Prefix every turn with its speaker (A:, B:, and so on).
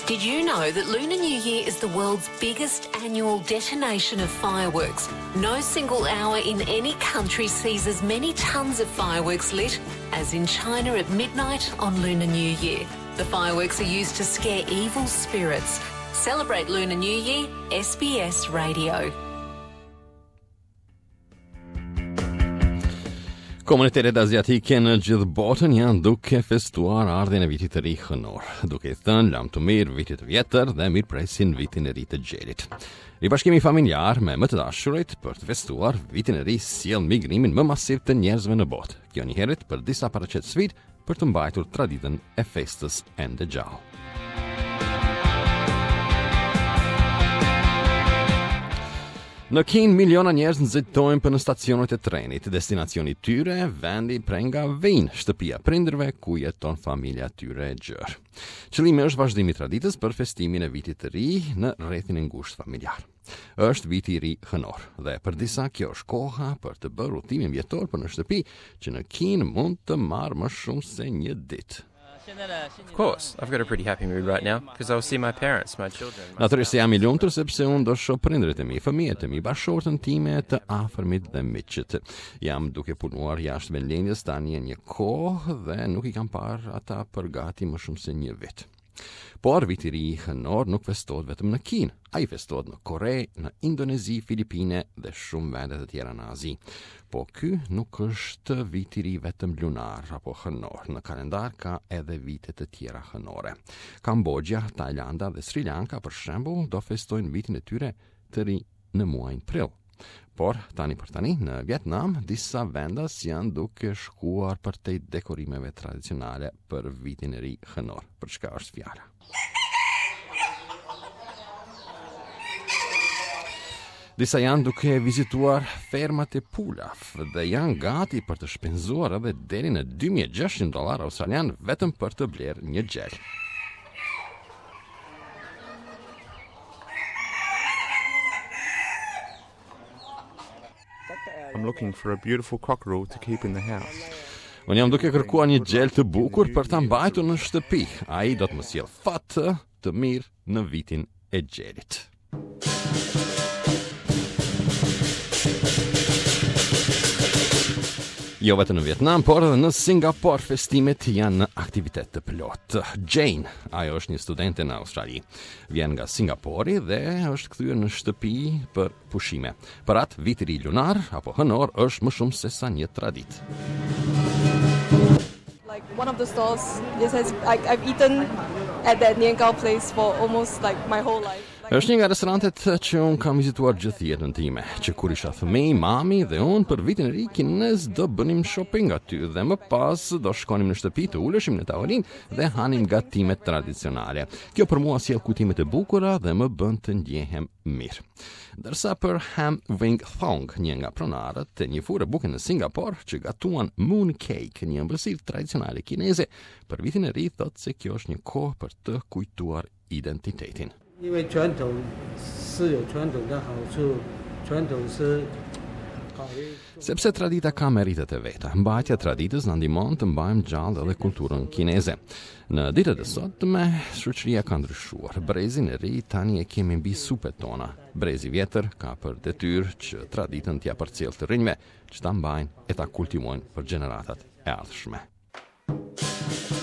A: Did you know that Lunar New Year is the world's biggest annual detonation of fireworks? No single hour in any country sees as many tons of fireworks lit as in China at midnight on Lunar New Year. The fireworks are used to scare evil spirits. Celebrate Lunar New Year, SBS Radio.
B: Komunitetet asiatike në gjithë botën janë duke festuar ardhjën e vitit të ri hënor, duke i thënë lam të mirë vitit të vjetër dhe mirëpresin vitin e ri të gjelit. Ribashkimi familjar me më të dashurit për të festuar vitin e ri sjell migrimin më masiv të njerëzve në botë. Kjo njëherët për disa paraqetësvit për të mbajtur traditën e festës ende gjallë. Në Kinë, miliona njerëz nxitojnë për në stacionet e trenit, destinacioni tyre, vendi prenga vijnë, shtëpia prindërve ku jeton familja tyre e gjerë. Qëllimi është vazhdimi i traditës për festimin e vitit të ri në rrethin e ngushtë familjar. Është viti i ri hënor dhe për disa kjo është koha për të bërë udhëtimin vjetor për në shtëpi që në Kinë mund të marrë më shumë se një ditë.
C: Of course, I've got a pretty happy mood right now because I'll see my parents, my children.
B: Natyrisht jam I lumtur sepse unë do shoh prindërit e mi, fëmijët e mi, bashkëshortën time të afërmit dhe miqët. Jam duke punuar jashtë vendlindjes tani një kohë dhe nuk I kam parë ata për gati më shumë se një vit. Por viti I ri hënor nuk festohet vetëm në Kinë, ai festohet në Kore, në Indonezi, Filipine dhe shumë vende të tjera në Azi. Po ky nuk është viti I ri vetëm lunar apo hënor, në kalendar ka edhe vite të tjera hënore. Kambodja, Tajlanda dhe Sri Lanka për shembull do festojnë vitin e tyre të ri në muajin prill. Por tani për tani në Vietnam disa vendas janë duke shkuar për te dekorimeve tradicionale për vitin e ri hënor. Për çka është fjala? Disa janë duke vizituar fermat e pulaf dhe janë gati për të shpenzuar edhe deri në $2,600 australian vetëm për të blerë një gjel.
D: I'm looking for a beautiful cockerel to keep in the house.
B: Unë jam duke kërkuar një gjel të bukur për ta mbajtur në shtëpi. Ai do të më sjellë fat të mirë në vitin e gjelit. Jo vetëm në Vietnam, por edhe në Singapur festimet janë në aktivitet të plot. Jane, ajo është një studente në Australi. Vjen nga Singapuri dhe është kthyer në shtëpi për pushime. Për atë viti I ri lunar apo hënor është më shumë se sa një traditë.
E: Like one of the stores, I've eaten at that Nian Gao place for almost like my whole life.
B: Është një nga restorantet që unë kam vizituar gjithë jetën time, që kur isha fëmijë, mami dhe unë për vitin e ri kinez do bënim shopping aty dhe më pas do shkonim në shtëpi të uleshim në tavolinë dhe hanim gatimet tradicionale. Kjo për mua sjell kujtime të bukura dhe më bën të ndjehem mirë. Ndërsa për Ham Wing Thong, një nga pronarët e një fure buke në Singapur që gatuan moon cake, një ëmbëlsirë tradicionale kineze, për vitin e ri thotë se kjo është një kohë për të kujtuar identitetin.
F: 因为传统是有传统的好处，传统是
B: Sepse tradita ka meritet e veta, mbajtja traditës na ndihmon të mbajmë gjallë edhe kulturën kineze. Në ditët e sotme, shoqëria ka ndryshuar. Brezin e ri tani e kemi mbi supet tona. Brezi vjetër ka për detyrë që traditën t'ia përcjellë të rinjve, që ta mbajnë e ta kultivojnë për gjeneratat e ardhshme.